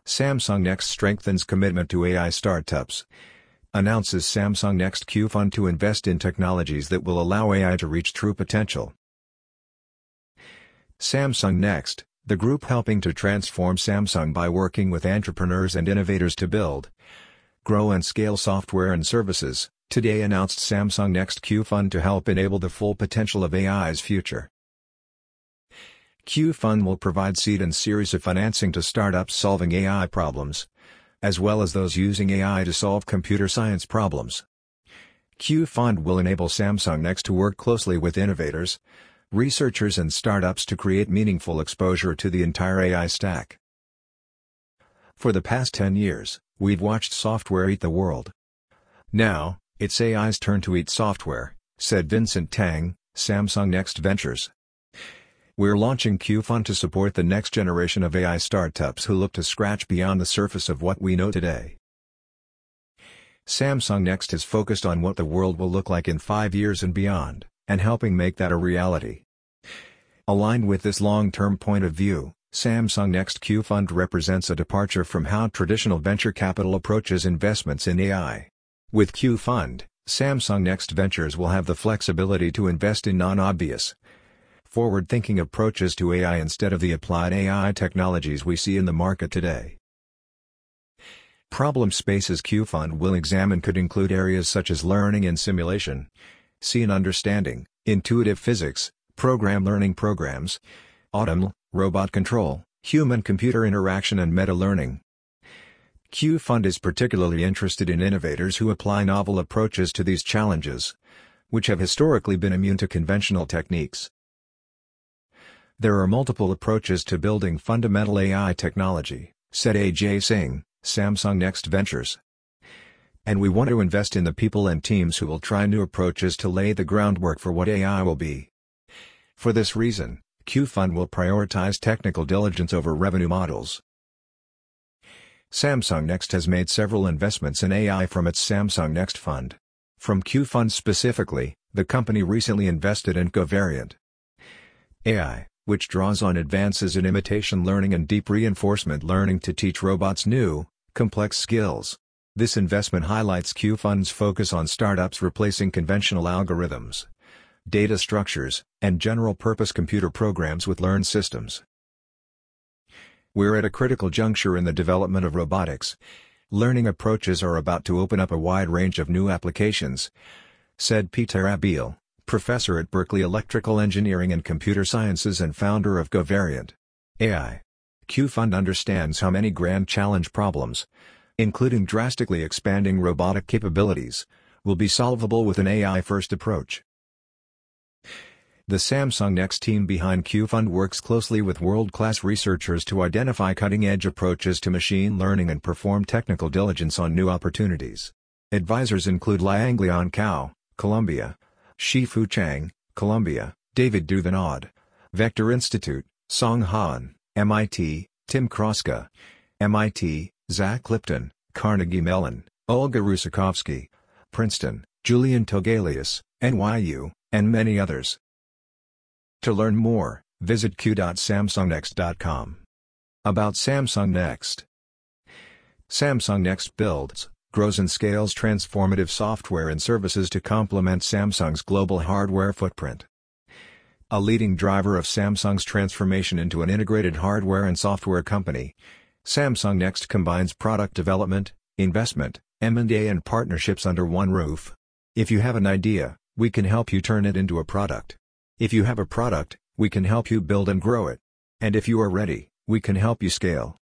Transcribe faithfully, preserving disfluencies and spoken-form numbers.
Samsung Next strengthens commitment to A I startups. Announces Samsung Next Q Fund to invest in technologies that will allow A I to reach true potential. Samsung Next, the group helping to transform Samsung by working with entrepreneurs and innovators to build, grow and scale software and services, today announced Samsung Next Q Fund to help enable the full potential of A I's future. Q Fund will provide seed and series of financing to startups solving A I problems, as well as those using A I to solve computer science problems. Q Fund will enable Samsung Next to work closely with innovators, researchers and startups to create meaningful exposure to the entire A I stack. For the past ten years, we've watched software eat the world. Now, it's A I's turn to eat software, said Vincent Tang, Samsung Next Ventures. We're launching Q Fund to support the next generation of A I startups who look to scratch beyond the surface of what we know today. Samsung Next is focused on what the world will look like in five years and beyond, and helping make that a reality. Aligned with this long-term point of view, Samsung Next Q Fund represents a departure from how traditional venture capital approaches investments in A I. With Q Fund, Samsung Next Ventures will have the flexibility to invest in non-obvious, forward-thinking approaches to A I instead of the applied A I technologies we see in the market today. Problem spaces Q Fund will examine could include areas such as learning and simulation, scene understanding, intuitive physics, program learning programs, automl, robot control, human-computer interaction and meta-learning. Q Fund is particularly interested in innovators who apply novel approaches to these challenges, which have historically been immune to conventional techniques. There are multiple approaches to building fundamental A I technology, said Ajay Singh, Samsung Next Ventures. And we want to invest in the people and teams who will try new approaches to lay the groundwork for what A I will be. For this reason, Q Fund will prioritize technical diligence over revenue models. Samsung Next has made several investments in A I from its Samsung Next Fund. From Q Fund specifically, the company recently invested in Covariant A I, which draws on advances in imitation learning and deep reinforcement learning to teach robots new, complex skills. This investment highlights Q Fund's focus on startups replacing conventional algorithms, data structures, and general-purpose computer programs with learned systems. We're at a critical juncture in the development of robotics. Learning approaches are about to open up a wide range of new applications, said Peter Abbeel, professor at Berkeley Electrical Engineering and Computer Sciences and founder of Covariant A I. Q Fund understands how many grand challenge problems, including drastically expanding robotic capabilities, will be solvable with an A I-first approach. The Samsung Next team behind Q Fund works closely with world-class researchers to identify cutting-edge approaches to machine learning and perform technical diligence on new opportunities. Advisors include Lianglian Cao, Columbia; Shifu Chang, Columbia; David Duvenod, Vector Institute; Song Han, M I T; Tim Kroska, M I T; Zach Lipton, Carnegie Mellon; Olga Rusakovsky, Princeton; Julian Togelius, N Y U, and many others. To learn more, visit q dot samsung next dot com. About Samsung Next. Samsung Next builds, grows and scales transformative software and services to complement Samsung's global hardware footprint. A leading driver of Samsung's transformation into an integrated hardware and software company, Samsung Next combines product development, investment, M and A and partnerships under one roof. If you have an idea, we can help you turn it into a product. If you have a product, we can help you build and grow it. And if you are ready, we can help you scale.